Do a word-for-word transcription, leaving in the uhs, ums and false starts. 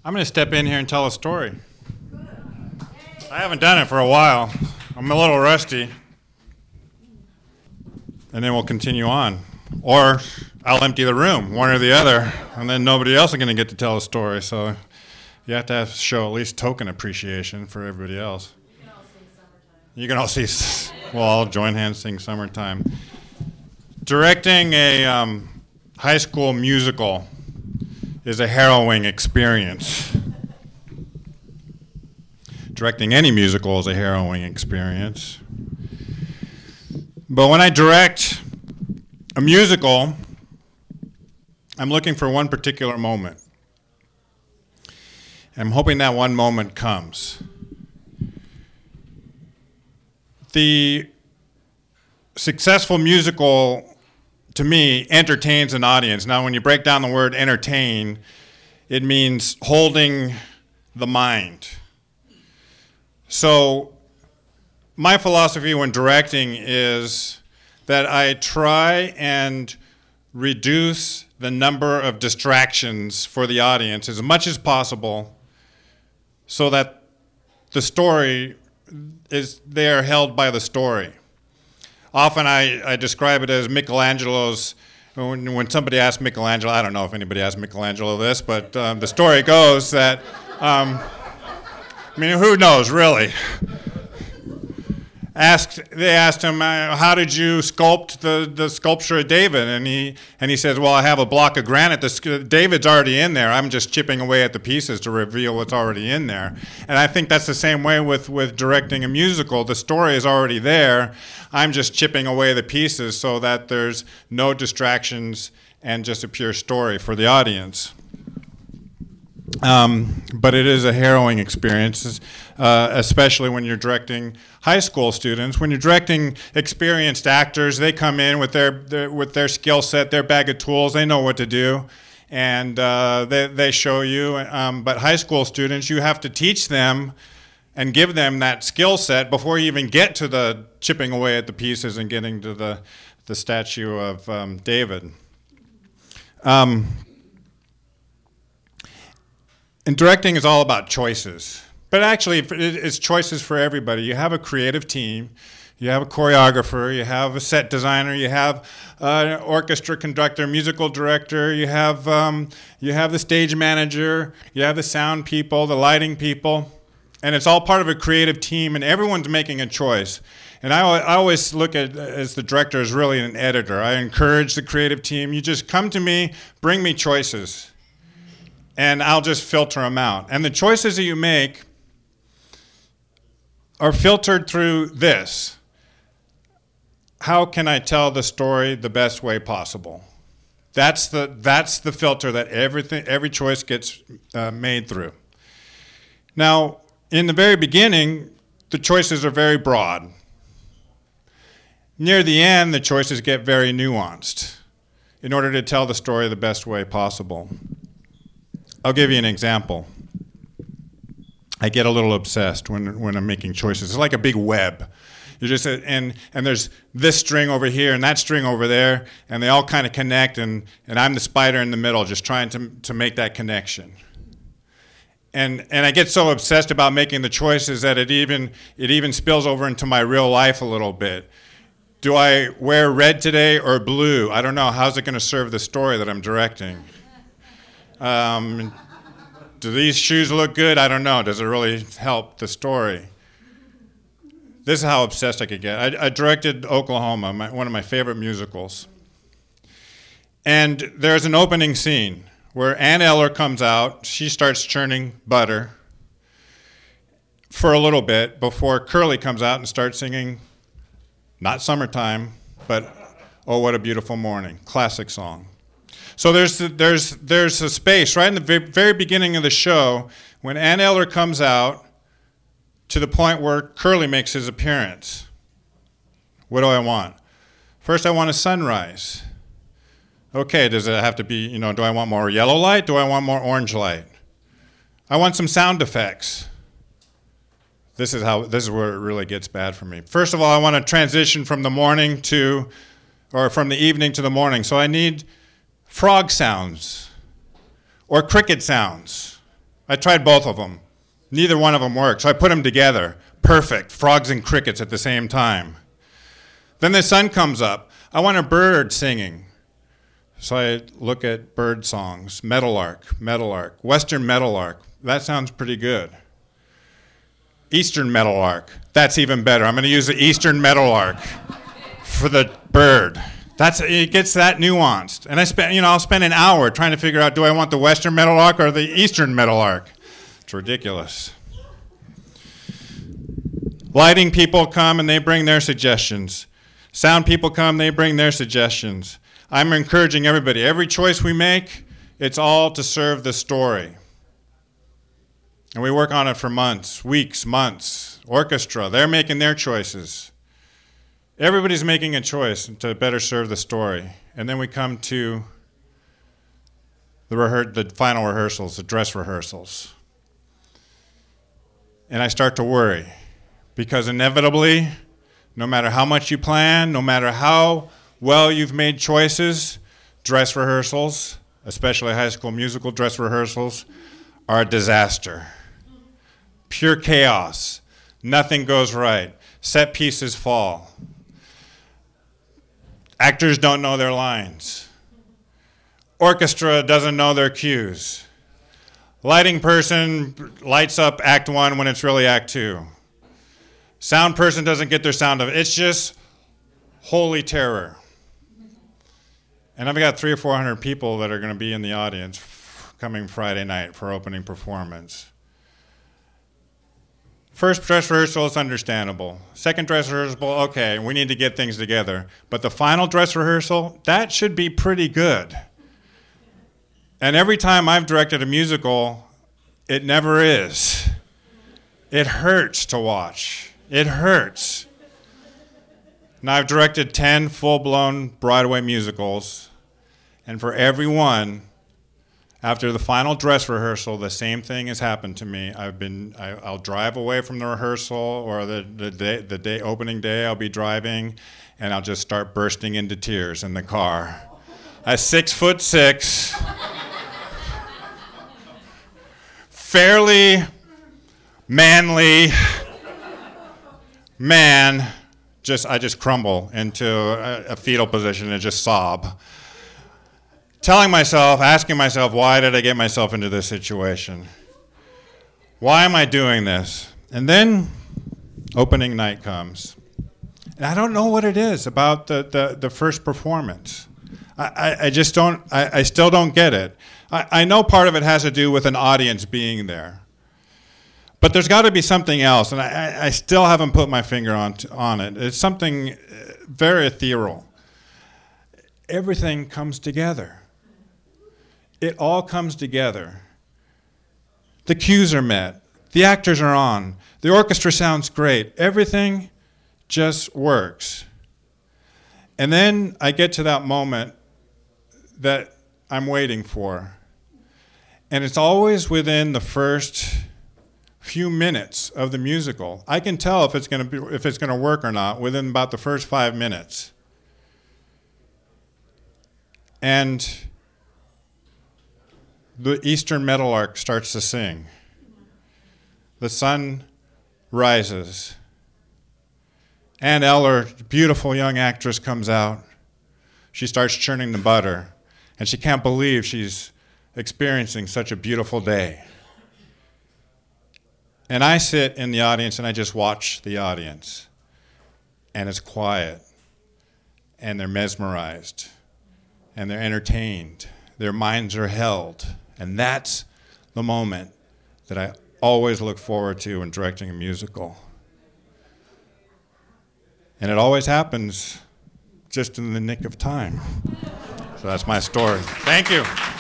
I'm going to step in here and tell a story. I haven't done it for a while. I'm a little rusty. And then we'll continue on. Or I'll empty the room, one or the other, and then nobody else is going to get to tell a story. So you have to have, show at least token appreciation for everybody else. You can all sing Summertime. You can all see, well, I'll join hands, sing Summertime. Directing a um, high school musical is a harrowing experience. Directing any musical is a harrowing experience. But when I direct a musical, I'm looking for one particular moment. I'm hoping that one moment comes. The successful musical, to me, entertains an audience. Now, when you break down the word entertain, it means holding the mind. So my philosophy when directing is that I try and reduce the number of distractions for the audience as much as possible so that the story is, they are held by the story. Often I, I describe it as Michelangelo's, when, when somebody asks Michelangelo, I don't know if anybody asked Michelangelo this, but um, the story goes that, um, I mean, who knows, really? Asked, they asked him, uh, how did you sculpt the, the sculpture of David? And he and he says, well, I have a block of granite. The, David's already in there. I'm just chipping away at the pieces to reveal what's already in there. And I think that's the same way with, with directing a musical. The story is already there. I'm just chipping away the pieces so that there's no distractions and just a pure story for the audience. Um, but it is a harrowing experience, uh, especially when you're directing high school students. When you're directing experienced actors, they come in with their, their with their skill set, their bag of tools. They know what to do, and uh, they they show you. Um, but high school students, you have to teach them and give them that skill set before you even get to the chipping away at the pieces and getting to the the statue of um, David. Um, And directing is all about choices. But actually, it's choices for everybody. You have a creative team. You have a choreographer. You have a set designer. You have an orchestra conductor, musical director. You have um, you have the stage manager. You have the sound people, the lighting people. And it's all part of a creative team, and everyone's making a choice. And I, I always look at as the director as really an editor. I encourage the creative team. You just come to me, bring me choices, and I'll just filter them out. And the choices that you make are filtered through this. How can I tell the story the best way possible? That's the that's the filter that everything every choice gets uh, made through. Now, in the very beginning, the choices are very broad. Near the end, the choices get very nuanced in order to tell the story the best way possible. I'll give you an example. I get a little obsessed when when I'm making choices. It's like a big web. You just and and there's this string over here and that string over there, and they all kind of connect, and, and I'm the spider in the middle, just trying to to make that connection. And and I get so obsessed about making the choices that it even it even spills over into my real life a little bit. Do I wear red today or blue? I don't know. How's it going to serve the story that I'm directing? Um, do these shoes look good? I don't know. Does it really help the story? This is how obsessed I could get. I, I directed Oklahoma, my, one of my favorite musicals. And there's an opening scene where Ann Eller comes out. She starts churning butter for a little bit before Curly comes out and starts singing, not Summertime, but Oh, What a Beautiful Morning, classic song. So there's there's there's a space right in the very beginning of the show when Ann Eller comes out to the point where Curly makes his appearance. What do I want? First, I want a sunrise. Okay, does it have to be, you know, do I want more yellow light? Do I want more orange light? I want some sound effects. This is how this is where it really gets bad for me. First of all, I want to transition from the morning to, or from the evening to the morning. So I need frog sounds or cricket sounds. I tried both of them. Neither one of them worked, so I put them together. Perfect. Frogs and crickets at the same time. Then the sun comes up. I want a bird singing. So I look at bird songs. Meadowlark, meadowlark, western meadowlark. That sounds pretty good. Eastern meadowlark. That's even better. I'm going to use the eastern meadowlark for the bird. That's it gets that nuanced. And I spend, you know, I'll spend an hour trying to figure out, do I want the western meadowlark or the eastern meadowlark? It's ridiculous. Lighting people come and they bring their suggestions. Sound people come, they bring their suggestions. I'm encouraging everybody. Every choice we make, it's all to serve the story. And we work on it for months, weeks, months. Orchestra, they're making their choices. Everybody's making a choice to better serve the story. And then we come to the, rehe- the final rehearsals, the dress rehearsals. And I start to worry, because inevitably, no matter how much you plan, no matter how well you've made choices, dress rehearsals, especially high school musical dress rehearsals, are a disaster. Pure chaos. Nothing goes right. Set pieces fall. Actors don't know their lines. Orchestra doesn't know their cues. Lighting person lights up act one when it's really act two. Sound person doesn't get their sound of it. It's just holy terror. And I've got three or four hundred people that are going to be in the audience f- coming Friday night for opening performance. First dress rehearsal is understandable. Second dress rehearsal, okay, we need to get things together. But the final dress rehearsal, that should be pretty good. And every time I've directed a musical, it never is. It hurts to watch. It hurts. Now I've directed ten full-blown Broadway musicals, and for every one, after the final dress rehearsal, the same thing has happened to me. I've been, I, I'll drive away from the rehearsal, or the, the day, the day opening day, I'll be driving, and I'll just start bursting into tears in the car. A six foot six, fairly manly man, just I just crumble into a, a fetal position and just sob. Telling myself, asking myself, why did I get myself into this situation? Why am I doing this? And then opening night comes. And I don't know what it is about the, the, the first performance. I, I, I just don't, I, I still don't get it. I, I know part of it has to do with an audience being there. But there's got to be something else, and I, I still haven't put my finger on, on it. It's something very ethereal. Everything comes together. It all comes together. The cues are met. The actors are on. The orchestra sounds great. Everything just works. And then I get to that moment that I'm waiting for. And it's always within the first few minutes of the musical. I can tell if it's going to be if it's going to work or not within about the first five minutes. And the eastern meadowlark starts to sing. The sun rises. Ann Eller, beautiful young actress, comes out. She starts churning the butter, and she can't believe she's experiencing such a beautiful day. And I sit in the audience and I just watch the audience. And it's quiet. And they're mesmerized. And they're entertained. Their minds are held. And that's the moment that I always look forward to when directing a musical. And it always happens just in the nick of time. So that's my story. Thank you.